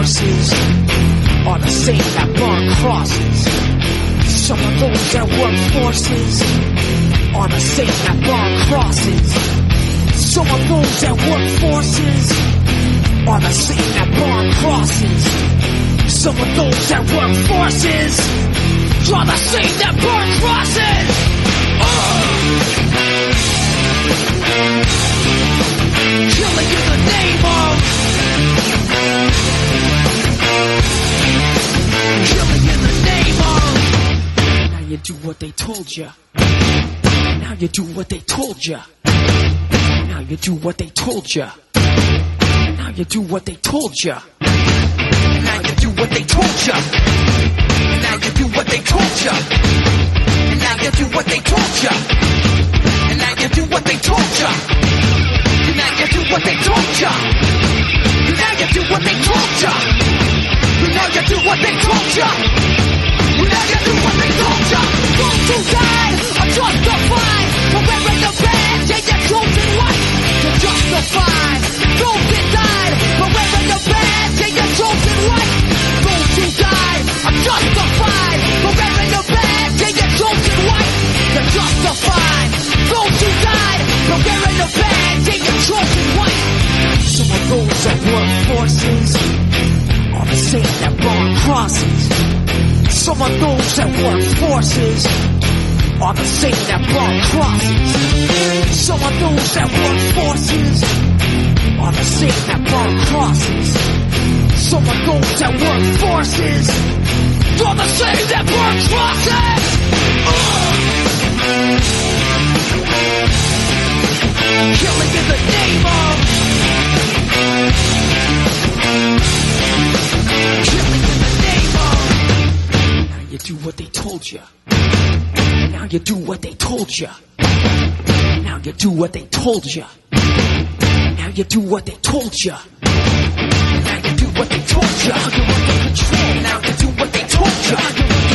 forces are the same that burn crosses. Some of those that work forces are the same that burn crosses. Some of those that work forces are the same that burn crosses. Some of those that work forces are the same that burn crosses. Killing in the name of. Killing in the name of. Now you do what they told ya. Now you do what they told ya. Now you do what they told ya. Now you do what they told ya. Now you do what they told ya. Now you do what they told ya. And now you do what they told ya. And now you do what they told ya. And now you do what they told ya. And now you do what they told ya. And now you do what they told ya. And now you do what they told ya. Those who died are justified for wearing the badge and your chosen white. You're justified. Those that died for wearing the badge and your chosen white. Those who died are justified for wearing the badge and your chosen white. You're justified. Those who died for wearing the badge and your chosen white. Some of those that work forces are the same that burn crosses. Some of those that work forces are the same that burn crosses. Some of those that work forces are the same that burn crosses. Some of those that work forces are the same that burn crosses. Killing in the name of. Killing in the name of. Now you do what they told ya. Now you do what they told ya. Now you do what they told ya. Now you do what they told ya. Now you do what they told ya. You're under control. Now you do what they told ya.